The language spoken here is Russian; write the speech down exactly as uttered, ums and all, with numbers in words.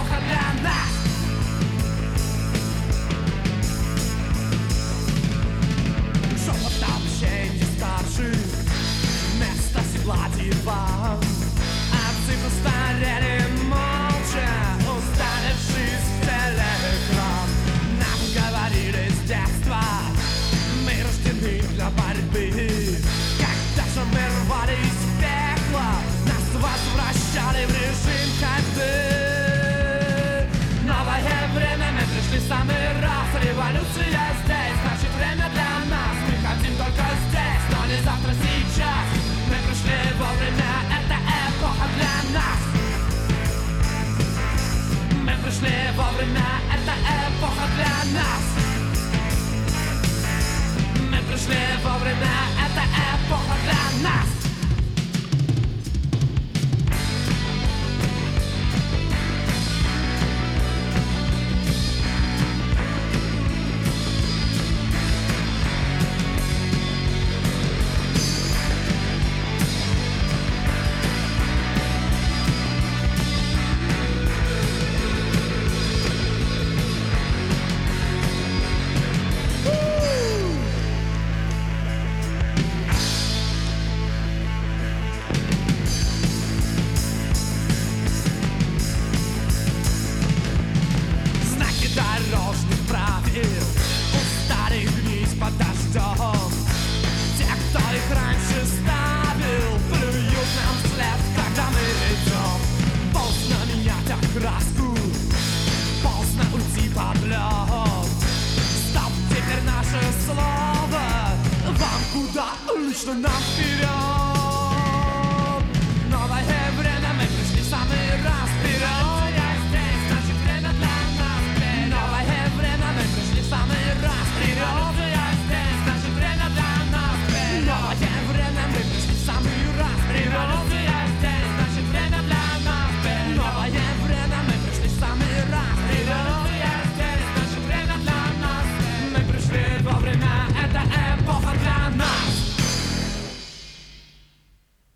эпоха для нас. Шепот общения старших вместо седла диван. Отцы постарели молча, уставившись в телеэкран. Нам говорили с детства, мы рождены для борьбы. Когда же мы рвались в пекло, нас возвращали в режим ходьбы. Новое время, мы пришли в самый раз. Революция здесь, значит время для нас. Мы хотим только здесь, но не завтра, сейчас. Мы пришли вовремя, это эпоха для нас. Мы пришли вовремя, это эпоха для нас. Мы пришли вовремя, это эпоха для нас. Дорожных правил устали гнить под дождем. Те, кто их раньше ставил, плюют нам вслед, когда мы идем. Поздно менять окраску, поздно уйти под лед. Стоп, теперь наше слово. Вам куда? Лично нам вперед.